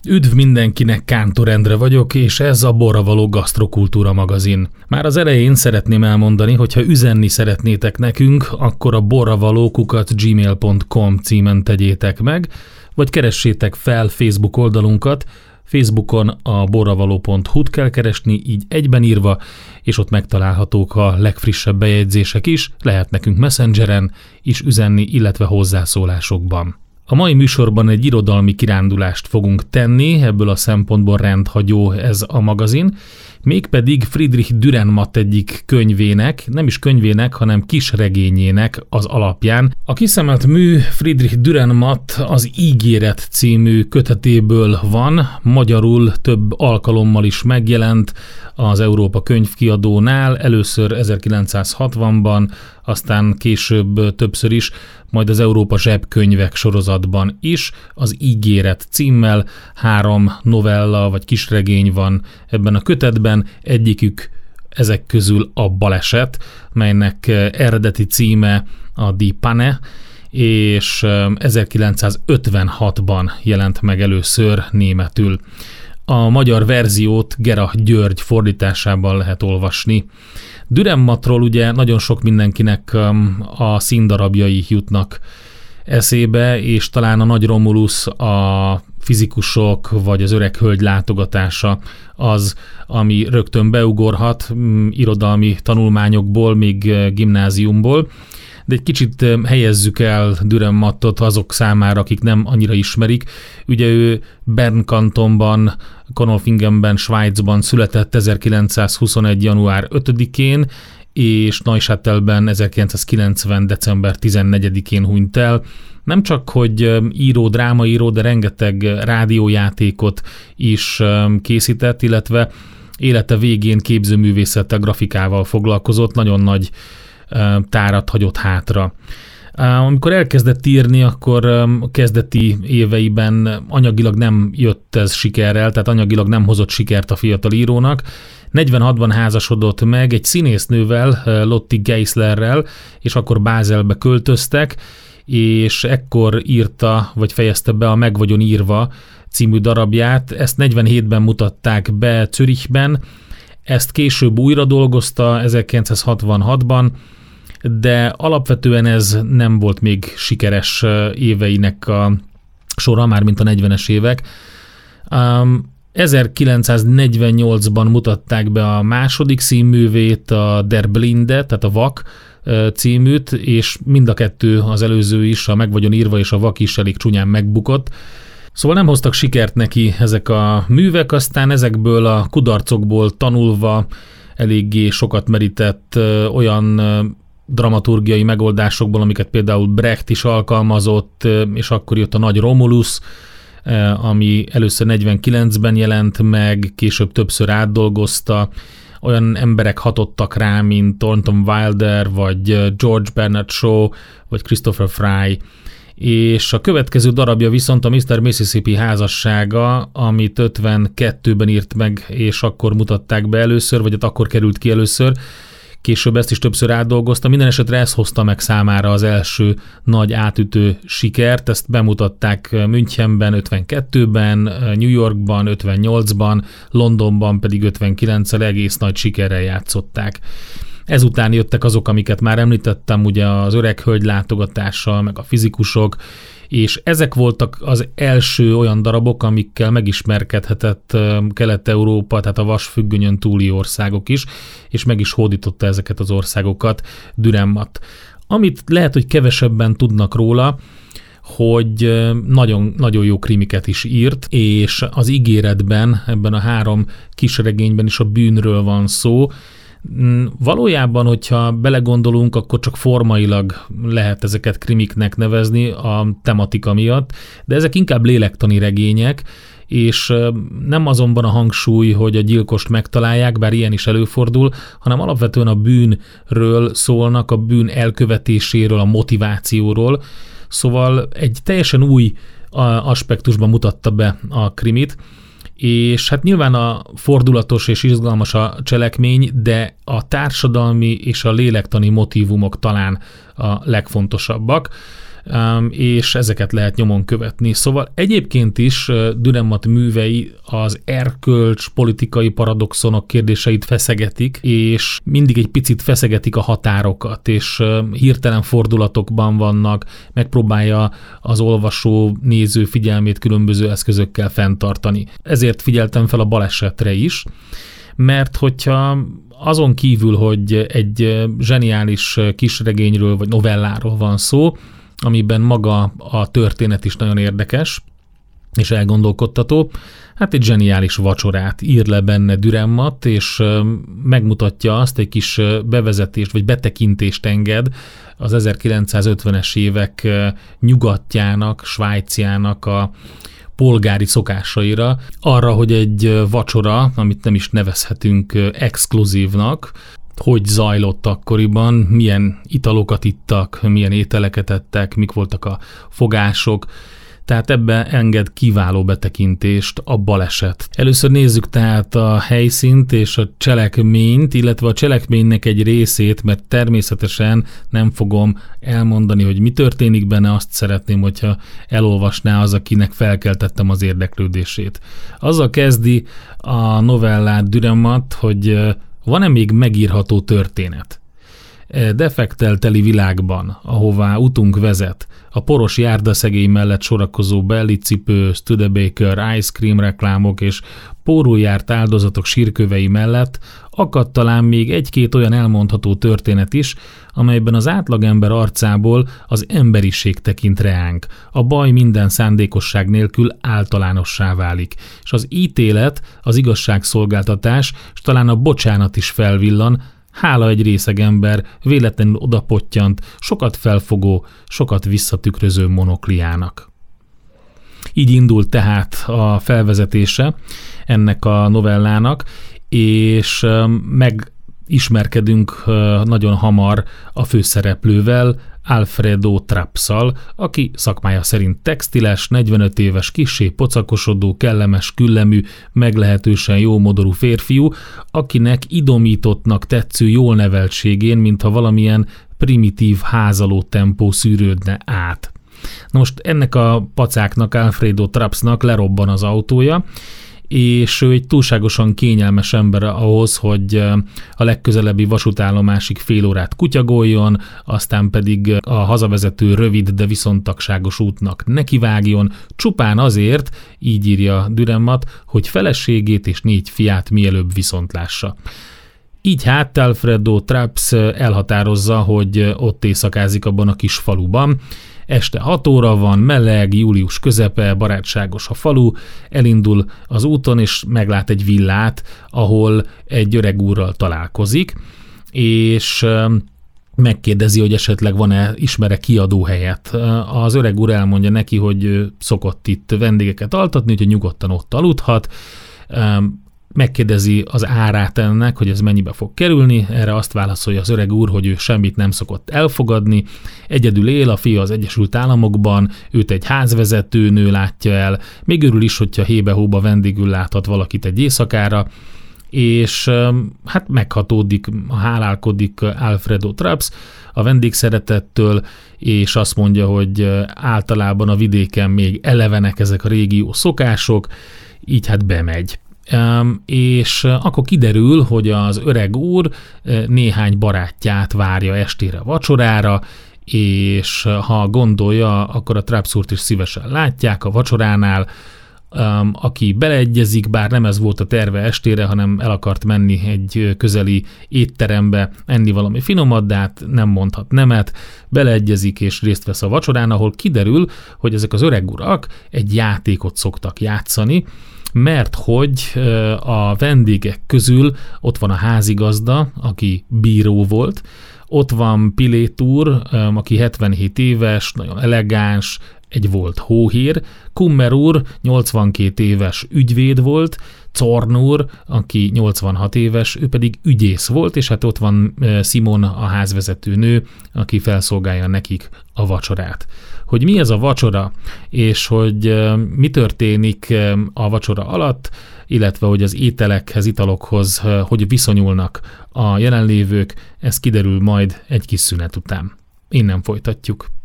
Üdv mindenkinek, Kántor Endre vagyok, és ez a Borravaló Gasztrokultúra magazin. Már az elején szeretném elmondani, hogy ha üzenni szeretnétek nekünk, akkor a borravaló@gmail.com címen tegyétek meg, vagy keressétek fel Facebook oldalunkat. Facebookon a borravaló.hu-t kell keresni, így egyben írva, és ott megtalálhatók a legfrissebb bejegyzések is, lehet nekünk Messengeren is üzenni, illetve hozzászólásokban. A mai műsorban egy irodalmi kirándulást fogunk tenni, ebből a szempontból rendhagyó ez a magazin, mégpedig Friedrich Dürrenmatt egyik könyvének, nem is könyvének, hanem kisregényének az alapján. A kiszemelt mű Friedrich Dürrenmatt az Ígéret című kötetéből van, magyarul több alkalommal is megjelent az Európa Könyvkiadónál, először 1960-ban, aztán később többször is, majd az Európa Zsebkönyvek sorozatban is, az Ígéret címmel 3 novella vagy kisregény van ebben a kötetben, egyikük ezek közül a Baleset, melynek eredeti címe a Die Panne, és 1956-ban jelent meg először németül. A magyar verziót Gerah György fordításában lehet olvasni. Dürrenmattról ugye nagyon sok mindenkinek a színdarabjai jutnak eszébe, és talán a Nagy Romulus, a Fizikusok vagy az Öreg hölgy látogatása az, ami rögtön beugorhat irodalmi tanulmányokból, még gimnáziumból. De egy kicsit helyezzük el Dürrenmattot azok számára, akik nem annyira ismerik. Ugye ő Bern kantonban, Konolfingenben, Svájcban született 1921. január 5-én, és Neuchâtelben 1990. december 14-én hunyt el. Nem csak, hogy író, drámaíró, de rengeteg rádiójátékot is készített, illetve élete végén képzőművészettel, grafikával foglalkozott, nagyon nagy tárat hagyott hátra. Amikor elkezdett írni, akkor a kezdeti éveiben anyagilag nem jött ez sikerrel, tehát anyagilag nem hozott sikert a fiatal írónak. 46-ban házasodott meg egy színésznővel, Lotti Geislerrel, és akkor Bázelbe költöztek, és ekkor írta, vagy fejezte be a Meg vagyon írva című darabját. Ezt 47-ben mutatták be Zürichben, ezt később újra dolgozta 1966-ban, de alapvetően ez nem volt még sikeres éveinek a sora, már mint a 40-es évek. 1948-ban mutatták be a második színművét, a Der Blinde, tehát a Vak címűt, és mind a kettő, az előző is, a Meg vagyon írva és a Vak is elég csúnyán megbukott. Szóval nem hoztak sikert neki ezek a művek, aztán ezekből a kudarcokból tanulva eléggé sokat merített olyan dramaturgiai megoldásokból, amiket például Brecht is alkalmazott, és akkor jött a Nagy Romulus, ami először 49-ben jelent meg, később többször átdolgozta. Olyan emberek hatottak rá, mint Thornton Wilder, vagy George Bernard Shaw, vagy Christopher Fry. És a következő darabja viszont a Mr. Mississippi házassága, amit 52-ben írt meg, és akkor mutatták be először, vagy akkor került ki először. Később ezt is többször átdolgozta. Minden esetre ez hozta meg számára az első nagy átütő sikert. Ezt bemutatták Münchenben 52-ben, New Yorkban 58-ban, Londonban pedig 59-el egész nagy sikerrel játszották. Ezután jöttek azok, amiket már említettem, ugye az Öreg hölgy látogatása, meg a Fizikusok, és ezek voltak az első olyan darabok, amikkel megismerkedhetett Kelet-Európa, tehát a vasfüggönyön túli országok is, és meg is hódította ezeket az országokat Dürrenmatt. Amit lehet, hogy kevesebben tudnak róla, hogy nagyon, nagyon jó krimiket is írt, és az Ígéretben, ebben a 3 kisregényben is a bűnről van szó. Valójában, hogyha belegondolunk, akkor csak formailag lehet ezeket krimiknek nevezni a tematika miatt, de ezek inkább lélektani regények, és nem azonban a hangsúly, hogy a gyilkost megtalálják, bár ilyen is előfordul, hanem alapvetően a bűnről szólnak, a bűn elkövetéséről, a motivációról. Szóval egy teljesen új aspektusban mutatta be a krimit, és hát nyilván a fordulatos és izgalmas a cselekmény, de a társadalmi és a lélektani motívumok talán a legfontosabbak. és ezeket lehet nyomon követni. Szóval egyébként is Dürrenmatt művei az erkölcs, politikai paradoxonok kérdéseit feszegetik, és mindig egy picit feszegetik a határokat, és hirtelen fordulatokban vannak, megpróbálja az olvasó, néző figyelmét különböző eszközökkel fenntartani. Ezért figyeltem fel a balesetre is, mert hogyha azon kívül, hogy egy zseniális kisregényről vagy novelláról van szó, amiben maga a történet is nagyon érdekes és elgondolkodtató, hát egy zseniális vacsorát ír le benne Dürrenmatt, és megmutatja azt, egy kis bevezetést vagy betekintést enged az 1950-es évek nyugatjának, Svájciának a polgári szokásaira, arra, hogy egy vacsora, amit nem is nevezhetünk exkluzívnak, hogy zajlott akkoriban, milyen italokat ittak, milyen ételeket ettek, mik voltak a fogások. Tehát ebbe enged kiváló betekintést a baleset. Először nézzük tehát a helyszínt és a cselekményt, illetve a cselekménynek egy részét, mert természetesen nem fogom elmondani, hogy mi történik benne, azt szeretném, hogyha elolvasná az, akinek felkeltettem az érdeklődését. Azzal kezdi a novellát Dürrenmatt, hogy van-e még megírható történet? Defektel teli világban, ahová utunk vezet, a poros járdaszegély mellett sorakozó bellicipő, Studebaker, ice cream reklámok és pórul járt áldozatok sírkövei mellett akadt talán még egy-két olyan elmondható történet is, amelyben az átlagember arcából az emberiség tekint reánk, a baj minden szándékosság nélkül általánossá válik, és az ítélet, az igazságszolgáltatás, és talán a bocsánat is felvillan, hála egy részeg ember véletlenül odapottyant, sokat felfogó, sokat visszatükröző monokliának. Így indult tehát a felvezetése ennek a novellának, és megismerkedünk nagyon hamar a főszereplővel, Alfredo Trapszal, aki szakmája szerint textiles, 45 éves, kissé pocakosodó, kellemes küllemű, meglehetősen jómodorú férfiú, akinek idomítottnak tetsző jól neveltségén, mintha valamilyen primitív házaló tempó szűrődne át. Na most ennek a pacáknak, Alfredo Trapsznak lerobban az autója, és ő egy túlságosan kényelmes ember ahhoz, hogy a legközelebbi vasútállomásig fél órát kutyagoljon, aztán pedig a hazavezető rövid, de viszontagságos útnak nekivágjon, csupán azért, így írja Dürrenmatt, hogy feleségét és 4 fiát mielőbb viszontlássa. Így hát Alfredo Trapsz elhatározza, hogy ott éjszakázik abban a kis faluban. Este 6 óra van, meleg, július közepe, barátságos a falu, elindul az úton, és meglát egy villát, ahol egy öreg úrral találkozik, és megkérdezi, hogy esetleg ismer-e kiadóhelyet. Az öreg úr elmondja neki, hogy szokott itt vendégeket altatni, úgyhogy nyugodtan ott aludhat. Megkérdezi az árát ennek, hogy ez mennyibe fog kerülni, erre azt válaszolja az öreg úr, hogy ő semmit nem szokott elfogadni, egyedül él, a fia az Egyesült Államokban, őt egy házvezető nő látja el, még örül is, hogyha hébe-hóba vendégül láthat valakit egy éjszakára, és hát meghatódik, hálálkodik Alfredo Trapsz a vendégszeretettől, és azt mondja, hogy általában a vidéken még elevenek ezek a régió szokások, így hát bemegy. És akkor kiderül, hogy az öreg úr néhány barátját várja estére vacsorára, és ha gondolja, akkor a Trapsz úrt is szívesen látják a vacsoránál, aki beleegyezik, bár nem ez volt a terve estére, hanem el akart menni egy közeli étterembe enni valami finomat, de hát nem mondhat nemet, beleegyezik és részt vesz a vacsorán, ahol kiderül, hogy ezek az öreg urak egy játékot szoktak játszani, mert hogy a vendégek közül ott van a házigazda, aki bíró volt, ott van Pilét úr, aki 77 éves, nagyon elegáns, egy volt hóhér, Kummer úr 82 éves ügyvéd volt, Zorn úr, aki 86 éves, ő pedig ügyész volt, és hát ott van Simon, a házvezető nő, aki felszolgálja nekik a vacsorát. Hogy mi ez a vacsora, és hogy mi történik a vacsora alatt, illetve hogy az ételekhez, italokhoz hogy viszonyulnak a jelenlévők, ez kiderül majd egy kis szünet után. Innen folytatjuk.